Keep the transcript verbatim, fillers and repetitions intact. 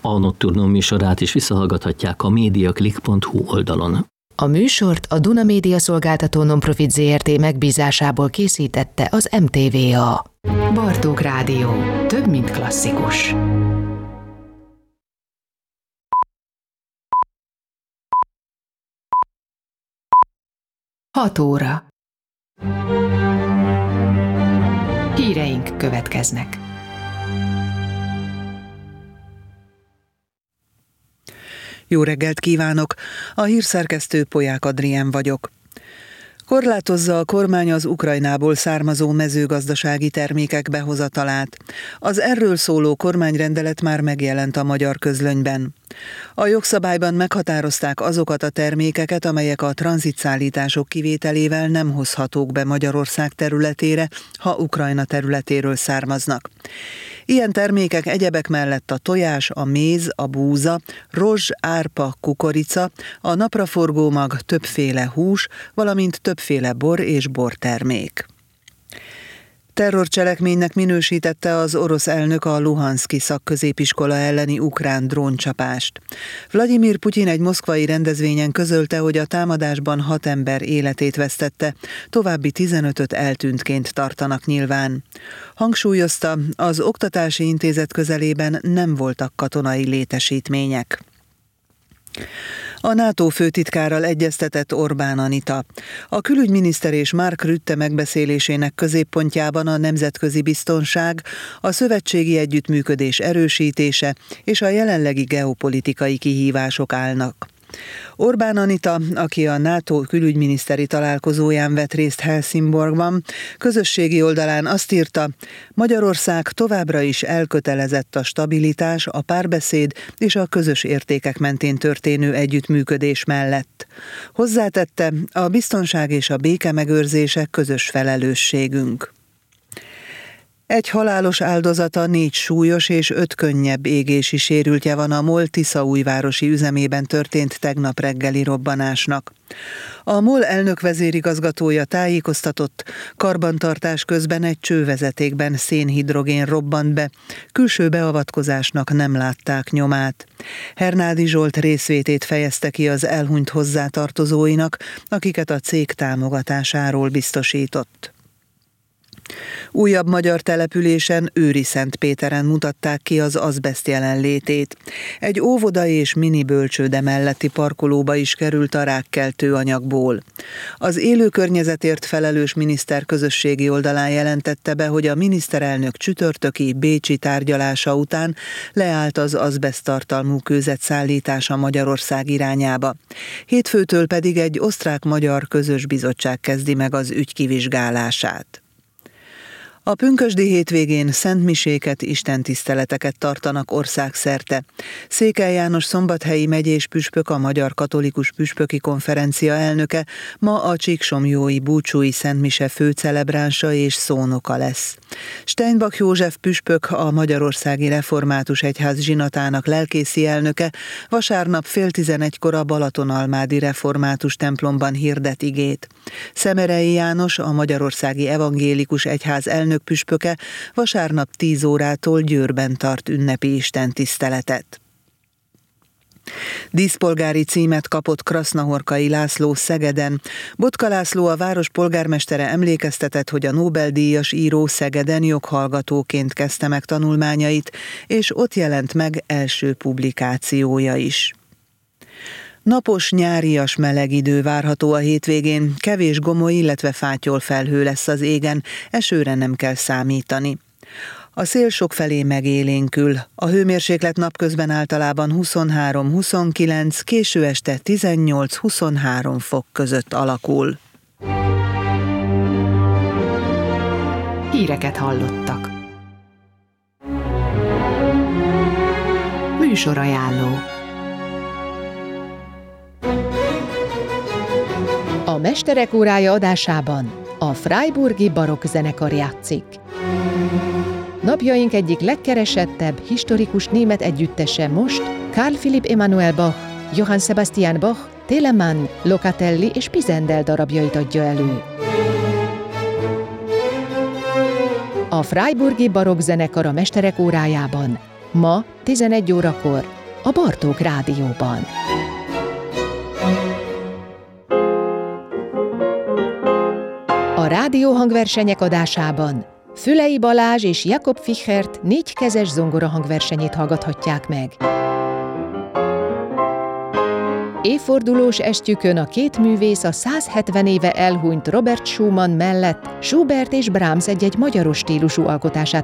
A Nocturnum műsorát is visszahallgathatják a mediaclick pont hu oldalon. A műsort a Duna Média Szolgáltató Nonprofit zé er té megbízásából készítette az em té vé á. Bartók Rádió. Több, mint klasszikus. Hat óra. Híreink következnek. Jó reggelt kívánok! A hírszerkesztő Polyák Adrián vagyok. Korlátozza a kormány az Ukrajnából származó mezőgazdasági termékek behozatalát. Az erről szóló kormányrendelet már megjelent a magyar közlönyben. A jogszabályban meghatározták azokat a termékeket, amelyek a tranzitszállítások kivételével nem hozhatók be Magyarország területére, ha Ukrajna területéről származnak. Ilyen termékek egyebek mellett a tojás, a méz, a búza, rozs, árpa, kukorica, a napraforgómag, többféle hús, valamint többféle bor és bortermék. Terrorcselekménynek minősítette az orosz elnök a Luhanszki szakközépiskola elleni ukrán dróncsapást. Vladimir Putyin egy moszkvai rendezvényen közölte, hogy a támadásban hat ember életét vesztette, további tizenötöt eltűntként tartanak nyilván. Hangsúlyozta, az oktatási intézet közelében nem voltak katonai létesítmények. A NATO főtitkárral egyeztetett Orbán Anita. A külügyminiszter és Mark Rutte megbeszélésének középpontjában a nemzetközi biztonság, a szövetségi együttműködés erősítése és a jelenlegi geopolitikai kihívások állnak. Orbán Anita, aki a NATO külügyminiszteri találkozóján vett részt Helsingborgban, közösségi oldalán azt írta, Magyarország továbbra is elkötelezett a stabilitás, a párbeszéd és a közös értékek mentén történő együttműködés mellett. Hozzátette, a biztonság és a béke megőrzése közös felelősségünk. Egy halálos áldozata, négy súlyos és öt könnyebb égési sérültje van a MOL tiszaújvárosi üzemében történt tegnap reggeli robbanásnak. A MOL elnök vezérigazgatója tájékoztatott, karbantartás közben egy csővezetékben szénhidrogén robbant be, külső beavatkozásnak nem látták nyomát. Hernádi Zsolt részvétét fejezte ki az elhunyt hozzátartozóinak, akiket a cég támogatásáról biztosított. Újabb magyar településen, Őriszentpéteren mutatták ki az azbeszt jelenlétét. Egy óvoda és mini bölcsőde melletti parkolóba is került a rákkeltő anyagból. Az élő környezetért felelős miniszter közösségi oldalán jelentette be, hogy a miniszterelnök csütörtöki bécsi tárgyalása után leállt az azbeszt tartalmú kőzet szállítása Magyarország irányába. Hétfőtől pedig egy osztrák-magyar közös bizottság kezdi meg az ügy kivizsgálását. A pünkösdi hétvégén szentmiséket, istentiszteleteket tartanak országszerte. Székely János szombathelyi megyés püspök, a Magyar Katolikus Püspöki Konferencia elnöke ma a csíksomjói búcsúi szentmise főcelebránsa és szónoka lesz. Steinbach József püspök, a Magyarországi Református Egyház zsinatának lelkészi elnöke vasárnap fél tizenegykor a Balatonalmádi Református templomban hirdet igét. Szemerei János, a Magyarországi Evangélikus Egyház elnök püspöke vasárnap tíz órától Győrben tart ünnepi istentiszteletet. Díszpolgári címet kapott Krasznahorkai László Szegeden. Botka László, a város polgármestere emlékeztetett, hogy a Nobel-díjas író Szegeden joghallgatóként kezdte meg tanulmányait, és ott jelent meg első publikációja is. Napos, nyárias meleg idő várható a hétvégén, kevés gomoly, illetve fátyol felhő lesz az égen, esőre nem kell számítani. A szél sokfelé megélénkül, a hőmérséklet napközben általában huszonhárom-huszonkilenc, késő este tizennyolc-huszonhárom fok között alakul. Híreket hallottak. Műsorajánló. A Mesterek órája adásában a Freiburgi Barokk zenekar játszik. Napjaink egyik legkeresettebb, historikus német együttese most Carl Philipp Emanuel Bach, Johann Sebastian Bach, Telemann, Locatelli és Pisendel darabjait adja elő. A Freiburgi Barokk zenekar a Mesterek órájában ma tizenegy órakor a Bartók Rádióban. A rádióhangversenyek adásában Fülei Balázs és Jakob Fichert négykezes zongora hangversenyét hallgathatják meg. Évfordulós estjükön a két művész a százhetven éve elhunyt Robert Schumann mellett Schubert és Brahms egy-egy magyaros stílusú alkotását